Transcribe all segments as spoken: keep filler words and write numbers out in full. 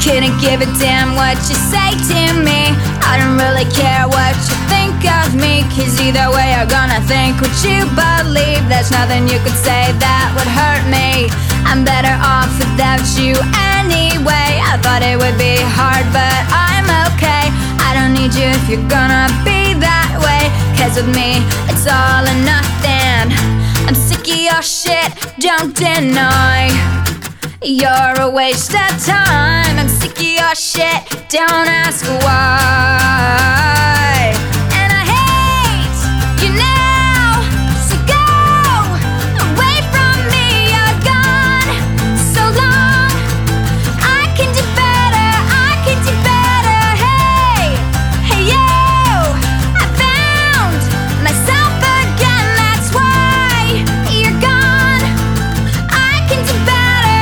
couldn't give a damn what you say to me. I don't really care what you think of me, cause either way you're gonna think what you believe. There's nothing you could say that would hurt me. I'm better off without you anyway. I thought it would be hard, but I'm okay. I don't need you if you're gonna be that way, cause with me it's all or nothing. I'm sick of your shit, don't deny. You're a waste of time. I'm sick of your shit, don't ask why. And I hate you now, so go away from me. You're gone so long. I can do better, I can do better. Hey, hey you, I found myself again. That's why you're gone. I can do better,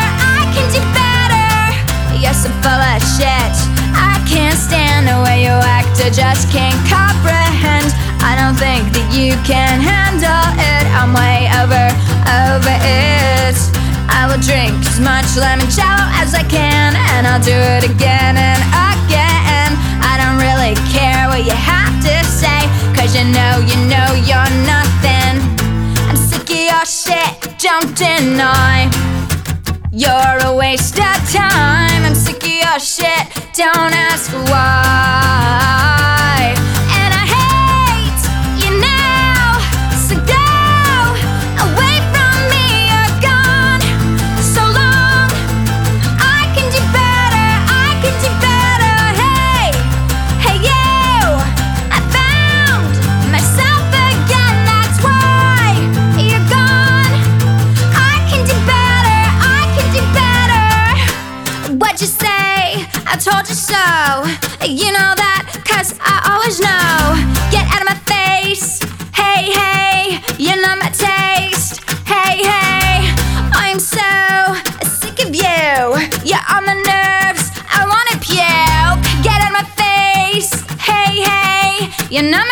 you're so full of shit. I can't stand the way you act, I just can't comprehend. I don't think that you can handle it. I'm way over, over it. I will drink as much limoncello as I can, and I'll do it again and again. I don't really care what you have to say, cause you know, you know you're nothing. I'm sick of your shit, don't deny. You're a waste of time. I'm sick of your shit, don't ask why. And I hate you now, so go away from me. You're gone so long. I can do better, I can do better. Hey, hey you, I found myself again. That's why you're gone. I can do better, what'd you say? I told you so. You know that, cause I always know. Get out of my face. Hey, hey, you know my taste. Hey, hey, I'm so sick of you. You're on my nerves, I wanna puke. Get out of my face. Hey, hey, you know